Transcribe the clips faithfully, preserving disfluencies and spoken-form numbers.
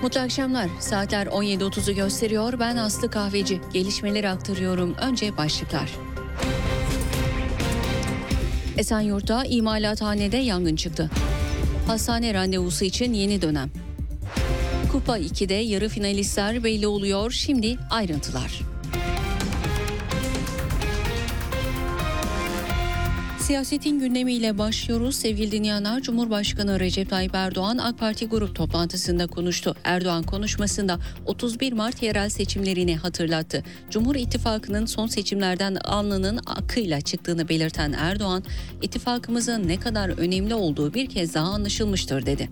Mutlu akşamlar. Saatler on yedi otuzu gösteriyor. Ben Aslı Kahveci. Gelişmeleri aktarıyorum. Önce başlıklar. Esenyurt'ta imalathanede yangın çıktı. Hastane randevusu için yeni dönem. Kupa ikide yarı finalistler belli oluyor. Şimdi ayrıntılar. Siyasetin gündemiyle başlıyoruz. Sevgili dinleyenler, Cumhurbaşkanı Recep Tayyip Erdoğan AK Parti grup toplantısında konuştu. Erdoğan konuşmasında otuz bir Mart yerel seçimlerini hatırlattı. Cumhur İttifakı'nın son seçimlerden alnının akıyla çıktığını belirten Erdoğan, ittifakımızın ne kadar önemli olduğu bir kez daha anlaşılmıştır dedi.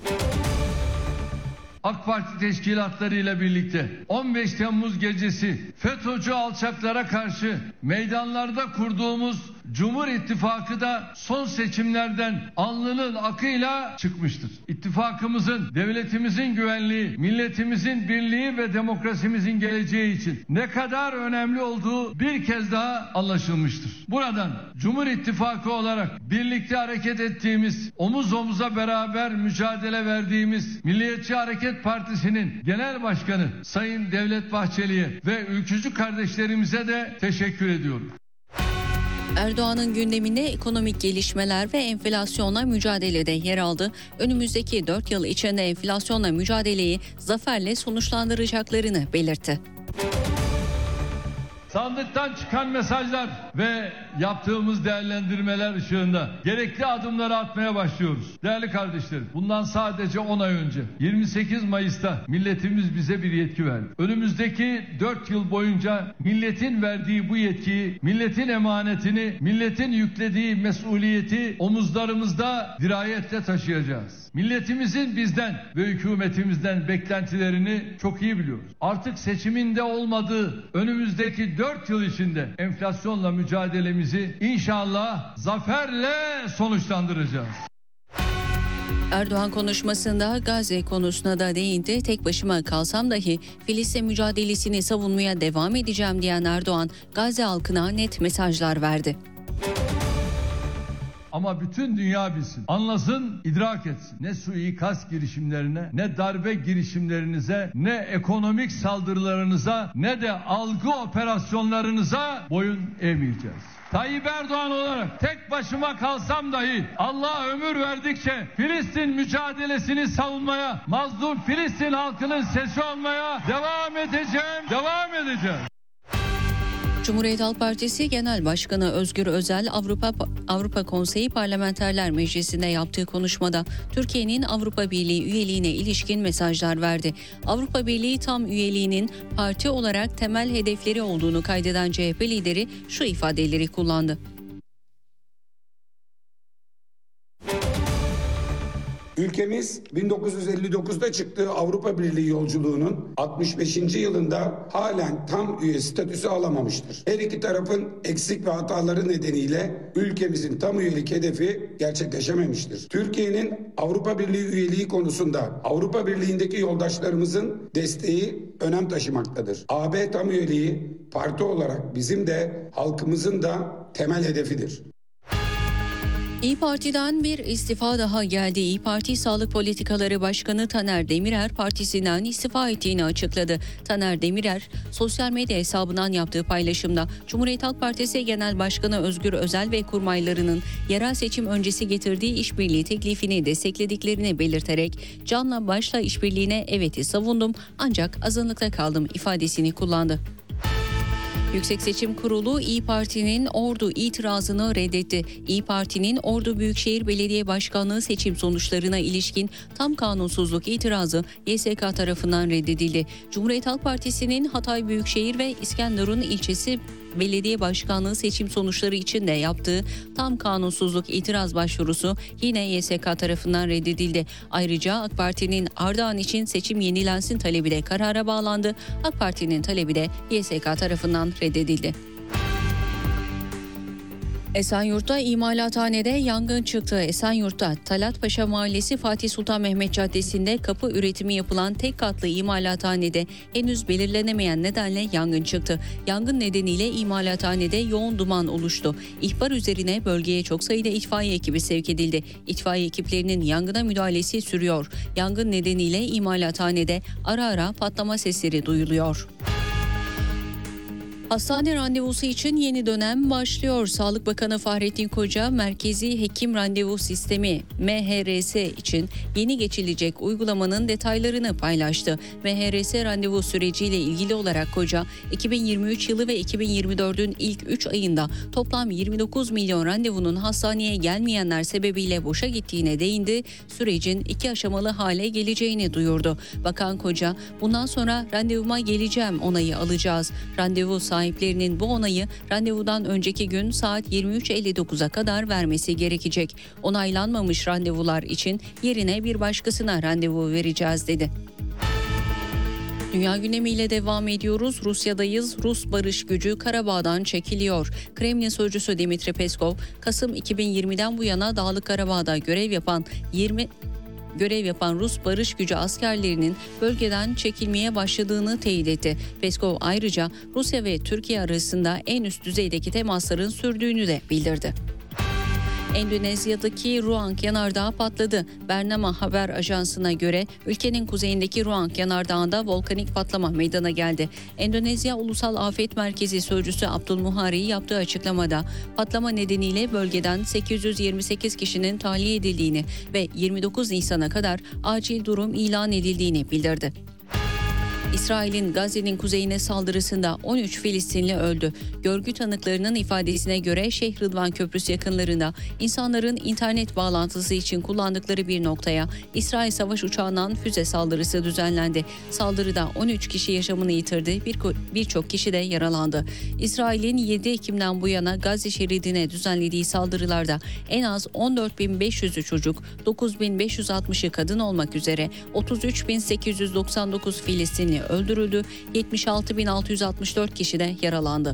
AK Parti teşkilatlarıyla birlikte on beş Temmuz gecesi FETÖ'cü alçaklara karşı meydanlarda kurduğumuz Cumhur İttifakı da son seçimlerden alnının akıyla çıkmıştır. İttifakımızın, devletimizin güvenliği, milletimizin birliği ve demokrasimizin geleceği için ne kadar önemli olduğu bir kez daha anlaşılmıştır. Buradan Cumhur İttifakı olarak birlikte hareket ettiğimiz, omuz omuza beraber mücadele verdiğimiz Milliyetçi Hareket Partisi'nin Genel Başkanı Sayın Devlet Bahçeli'ye ve ülkücü kardeşlerimize de teşekkür ediyorum. Erdoğan'ın gündeminde ekonomik gelişmeler ve enflasyonla mücadelede yer aldı. Önümüzdeki dört yıl içinde enflasyonla mücadeleyi zaferle sonuçlandıracaklarını belirtti. Sandıktan çıkan mesajlar ve yaptığımız değerlendirmeler ışığında gerekli adımları atmaya başlıyoruz. Değerli kardeşlerim, bundan sadece on ay önce yirmi sekiz Mayıs'ta milletimiz bize bir yetki verdi. Önümüzdeki dört yıl boyunca milletin verdiği bu yetkiyi, milletin emanetini, milletin yüklediği mesuliyeti omuzlarımızda dirayetle taşıyacağız. Milletimizin bizden ve hükümetimizden beklentilerini çok iyi biliyoruz. Artık seçiminde olmadığı önümüzdeki dört yıl içinde enflasyonla mücadelemizi inşallah zaferle sonuçlandıracağız. Erdoğan konuşmasında Gazze konusuna da değindi. Tek başıma kalsam dahi Filistin mücadelesini savunmaya devam edeceğim diyen Erdoğan, Gazze halkına net mesajlar verdi. Ama bütün dünya bilsin, anlasın, idrak etsin. Ne suikast girişimlerine, ne darbe girişimlerinize, ne ekonomik saldırılarınıza, ne de algı operasyonlarınıza boyun eğmeyeceğiz. Tayyip Erdoğan olarak tek başıma kalsam dahi Allah ömür verdikçe Filistin mücadelesini savunmaya, mazlum Filistin halkının sesi olmaya devam edeceğim, devam edeceğim. Cumhuriyet Halk Partisi Genel Başkanı Özgür Özel, Avrupa Avrupa Konseyi Parlamenterler Meclisi'nde yaptığı konuşmada Türkiye'nin Avrupa Birliği üyeliğine ilişkin mesajlar verdi. Avrupa Birliği tam üyeliğinin parti olarak temel hedefleri olduğunu kaydeden C H P lideri şu ifadeleri kullandı. Ülkemiz bin dokuz yüz elli dokuzda çıktığı Avrupa Birliği yolculuğunun altmış beşinci yılında halen tam üye statüsü alamamıştır. Her iki tarafın eksik ve hataları nedeniyle ülkemizin tam üyelik hedefi gerçekleşememiştir. Türkiye'nin Avrupa Birliği üyeliği konusunda Avrupa Birliği'ndeki yoldaşlarımızın desteği önem taşımaktadır. A B tam üyeliği parti olarak bizim de halkımızın da temel hedefidir. İYİ Parti'den bir istifa daha geldi. İYİ Parti Sağlık Politikaları Başkanı Taner Demirer partisinden istifa ettiğini açıkladı. Taner Demirer sosyal medya hesabından yaptığı paylaşımda Cumhuriyet Halk Partisi Genel Başkanı Özgür Özel ve kurmaylarının yerel seçim öncesi getirdiği işbirliği teklifini desteklediklerini belirterek canla başla işbirliğine evet'i savundum ancak azınlıkta kaldım ifadesini kullandı. Yüksek Seçim Kurulu İYİ Parti'nin Ordu itirazını reddetti. İYİ Parti'nin Ordu Büyükşehir Belediye Başkanlığı seçim sonuçlarına ilişkin tam kanunsuzluk itirazı Y S K tarafından reddedildi. Cumhuriyet Halk Partisi'nin Hatay Büyükşehir ve İskenderun ilçesi belediye başkanlığı seçim sonuçları için de yaptığı tam kanunsuzluk itiraz başvurusu yine Y S K tarafından reddedildi. Ayrıca AK Parti'nin Ardahan için seçim yenilensin talebi de karara bağlandı. AK Parti'nin talebi de Y S K tarafından reddedildi. Esenyurt'ta imalathanede yangın çıktı. Esenyurt'ta Talatpaşa Mahallesi Fatih Sultan Mehmet Caddesi'nde kapı üretimi yapılan tek katlı imalathanede henüz belirlenemeyen nedenle yangın çıktı. Yangın nedeniyle imalathanede yoğun duman oluştu. İhbar üzerine bölgeye çok sayıda itfaiye ekibi sevk edildi. İtfaiye ekiplerinin yangına müdahalesi sürüyor. Yangın nedeniyle imalathanede ara ara patlama sesleri duyuluyor. Hastane randevusu için yeni dönem başlıyor. Sağlık Bakanı Fahrettin Koca, Merkezi Hekim Randevu Sistemi M H R S için yeni geçilecek uygulamanın detaylarını paylaştı. M H R S randevu süreciyle ilgili olarak Koca, iki bin yirmi üç yılı ve iki bin yirmi dördün ilk üç ayında toplam yirmi dokuz milyon randevunun hastaneye gelmeyenler sebebiyle boşa gittiğine değindi. Sürecin iki aşamalı hale geleceğini duyurdu. Bakan Koca, bundan sonra randevuma geleceğim onayı alacağız. Randevu sahiplerinin bu onayı randevudan önceki gün saat yirmi üç elli dokuza kadar vermesi gerekecek. Onaylanmamış randevular için yerine bir başkasına randevu vereceğiz dedi. Dünya gündemiyle devam ediyoruz. Rusya'dayız. Rus barış gücü Karabağ'dan çekiliyor. Kremlin sözcüsü Dmitri Peskov, Kasım iki bin yirmiden bu yana Dağlık Karabağ'da görev yapan yirmi görev yapan Rus barış gücü askerlerinin bölgeden çekilmeye başladığını teyit etti. Peskov ayrıca Rusya ve Türkiye arasında en üst düzeydeki temasların sürdüğünü de bildirdi. Endonezya'daki Ruang yanardağı patladı. Bernama haber ajansına göre ülkenin kuzeyindeki Ruang yanardağında volkanik patlama meydana geldi. Endonezya Ulusal Afet Merkezi Sözcüsü Abdülmuhari yaptığı açıklamada patlama nedeniyle bölgeden sekiz yüz yirmi sekiz kişinin tahliye edildiğini ve yirmi dokuz Nisan'a kadar acil durum ilan edildiğini bildirdi. İsrail'in Gazze'nin kuzeyine saldırısında on üç Filistinli öldü. Görgü tanıklarının ifadesine göre Şeyh Rıdvan Köprüsü yakınlarında insanların internet bağlantısı için kullandıkları bir noktaya İsrail savaş uçağından füze saldırısı düzenlendi. Saldırıda on üç kişi yaşamını yitirdi, birçok bir kişi de yaralandı. İsrail'in yedi Ekim'den bu yana Gazze şeridine düzenlediği saldırılarda en az on dört bin beş yüzü çocuk, dokuz bin beş yüz altmışı kadın olmak üzere otuz üç bin sekiz yüz doksan dokuz Filistinli öldürüldü, yetmiş altı bin altı yüz altmış dört kişi de yaralandı.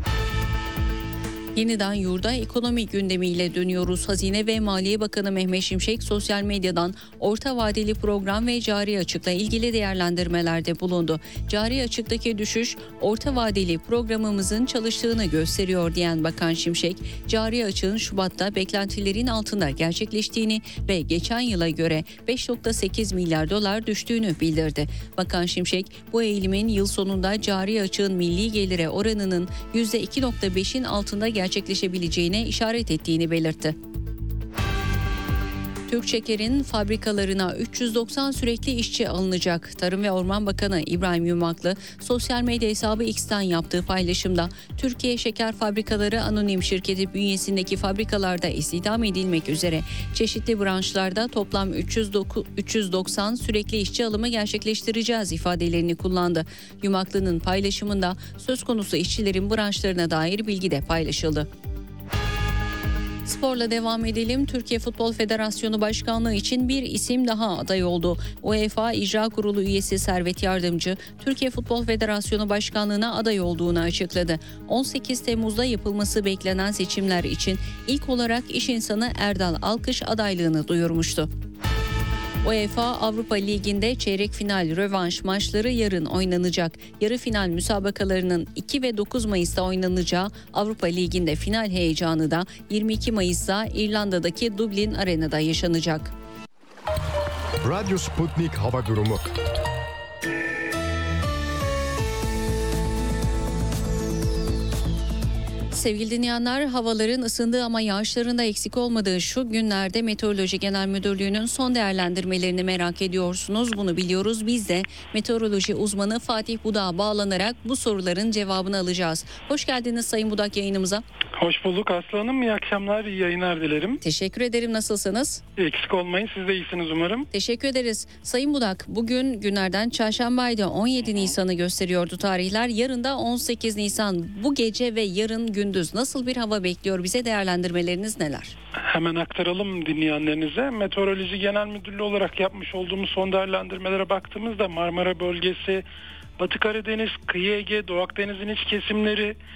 Yeniden yurda ekonomi gündemiyle dönüyoruz. Hazine ve Maliye Bakanı Mehmet Şimşek sosyal medyadan orta vadeli program ve cari açıkla ilgili değerlendirmelerde bulundu. Cari açıktaki düşüş orta vadeli programımızın çalıştığını gösteriyor diyen Bakan Şimşek, cari açığın Şubat'ta beklentilerin altında gerçekleştiğini ve geçen yıla göre beş virgül sekiz milyar dolar düştüğünü bildirdi. Bakan Şimşek, bu eğilimin yıl sonunda cari açığın milli gelire oranının yüzde iki virgül beşin altında gerçekleştiğini gerçekleşebileceğine işaret ettiğini belirtti. Türk Şeker'in fabrikalarına üç yüz doksan sürekli işçi alınacak. Tarım ve Orman Bakanı İbrahim Yumaklı sosyal medya hesabı X'ten yaptığı paylaşımda Türkiye Şeker Fabrikaları Anonim Şirketi bünyesindeki fabrikalarda istihdam edilmek üzere çeşitli branşlarda toplam üç yüz doksan sürekli işçi alımı gerçekleştireceğiz ifadelerini kullandı. Yumaklı'nın paylaşımında söz konusu işçilerin branşlarına dair bilgi de paylaşıldı. Sporla devam edelim. Türkiye Futbol Federasyonu Başkanlığı için bir isim daha aday oldu. UEFA İcra Kurulu üyesi Servet Yardımcı, Türkiye Futbol Federasyonu Başkanlığı'na aday olduğunu açıkladı. on sekiz Temmuz'da yapılması beklenen seçimler için ilk olarak iş insanı Erdal Alkış adaylığını duyurmuştu. UEFA Avrupa Ligi'nde çeyrek final rövanş maçları yarın oynanacak. Yarı final müsabakalarının iki ve dokuz Mayıs'ta oynanacağı Avrupa Ligi'nde final heyecanı da yirmi iki Mayıs'ta İrlanda'daki Dublin Arena'da yaşanacak. Radyo Sputnik Hava Durumu. Sevgili dinleyenler, havaların ısındığı ama yağışların da eksik olmadığı şu günlerde Meteoroloji Genel Müdürlüğü'nün son değerlendirmelerini merak ediyorsunuz. Bunu biliyoruz. Biz de meteoroloji uzmanı Fatih Budak'a bağlanarak bu soruların cevabını alacağız. Hoş geldiniz Sayın Budak yayınımıza. Hoş bulduk Aslı Hanım. İyi akşamlar, iyi yayınlar dilerim. Teşekkür ederim. Nasılsınız? Eksik olmayın. Siz de iyisiniz umarım. Teşekkür ederiz. Sayın Budak, bugün günlerden çarşambaydı. on yedi Nisan'ı gösteriyordu tarihler. Yarın da on sekiz Nisan. Bu gece ve yarın gündüz nasıl bir hava bekliyor? Bize değerlendirmeleriniz neler? Hemen aktaralım dinleyenlerinize. Meteoroloji Genel Müdürlüğü olarak yapmış olduğumuz son değerlendirmelere baktığımızda Marmara bölgesi, Batı Karadeniz, Kıyı Ege, Doğu Akdeniz'in iç kesimleri,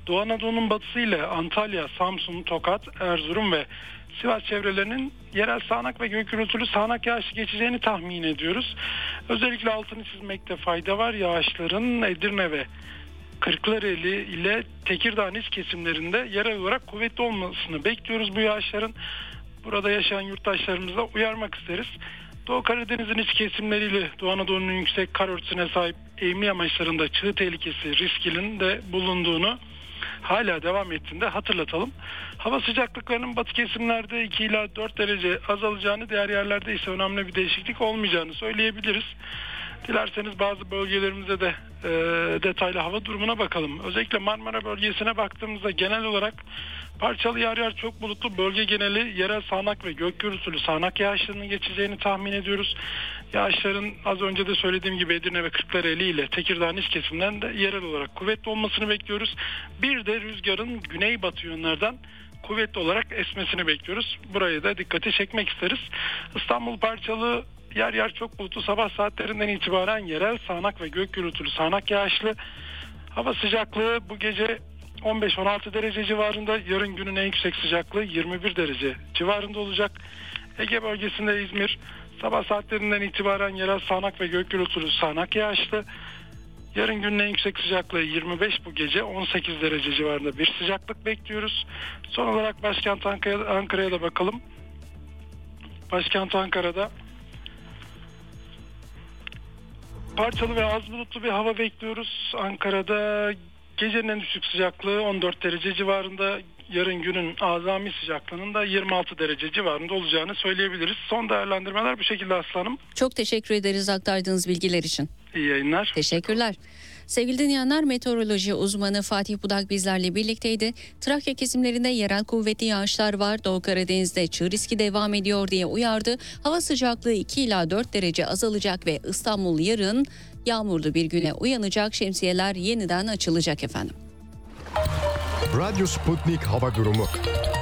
Doğu Anadolu'nun batısı ile Antalya, Samsun, Tokat, Erzurum ve Sivas çevrelerinin yerel sağanak ve gök gürültülü sağanak yağış geçeceğini tahmin ediyoruz. Özellikle altını çizmekte fayda var. Yağışların Edirne ve Kırklareli ile Tekirdağ iç kesimlerinde yerel olarak kuvvetli olmasını bekliyoruz bu yağışların. Burada yaşayan yurttaşlarımıza uyarmak isteriz. Doğu Karadeniz'in iç kesimleriyle Doğu Anadolu'nun yüksek kar örtüsüne sahip eğimli yamaçlarında çığ tehlikesi riskinin de bulunduğunu, hala devam ettiğinde hatırlatalım. Hava sıcaklıklarının batı kesimlerde iki ila dört derece azalacağını, diğer yerlerde ise önemli bir değişiklik olmayacağını söyleyebiliriz. Dilerseniz bazı bölgelerimize de e, detaylı hava durumuna bakalım. Özellikle Marmara bölgesine baktığımızda genel olarak parçalı yer yer çok bulutlu, bölge geneli yerel sağanak ve gök gürültülü sağanak yağışlarının geçeceğini tahmin ediyoruz. Yağışların az önce de söylediğim gibi Edirne ve Kırklareli ile Tekirdağ iç kesimden de yerel olarak kuvvetli olmasını bekliyoruz. Bir de rüzgarın güneybatı yönlerden kuvvetli olarak esmesini bekliyoruz. Burayı da dikkate çekmek isteriz. İstanbul parçalı yer yer çok bulutlu, sabah saatlerinden itibaren yerel sağanak ve gök gürültülü sağanak yağışlı. Hava sıcaklığı bu gece on beş on altı derece civarında, yarın günün en yüksek sıcaklığı yirmi bir derece civarında olacak. Ege bölgesinde İzmir sabah saatlerinden itibaren yerel sağanak ve gök gürültülü sağanak yağışlı. Yarın günün en yüksek sıcaklığı yirmi beş, bu gece on sekiz derece civarında bir sıcaklık bekliyoruz. Son olarak başkent Ankara'ya, Ankara'ya da bakalım. Başkent Ankara'da parçalı ve az bulutlu bir hava bekliyoruz. Ankara'da gecenin en düşük sıcaklığı on dört derece civarında, yarın günün azami sıcaklığının da yirmi altı derece civarında olacağını söyleyebiliriz. Son değerlendirmeler bu şekilde Aslanım. Çok teşekkür ederiz aktardığınız bilgiler için. İyi yayınlar. Teşekkürler. Sevgili dinleyenler, meteoroloji uzmanı Fatih Budak bizlerle birlikteydi. Trakya kesimlerinde yerel kuvvetli yağışlar var. Doğu Karadeniz'de çığ riski devam ediyor diye uyardı. Hava sıcaklığı iki ila dört derece azalacak ve İstanbul yarın yağmurlu bir güne uyanacak. Şemsiyeler yeniden açılacak efendim. Radyo Sputnik hava durumu.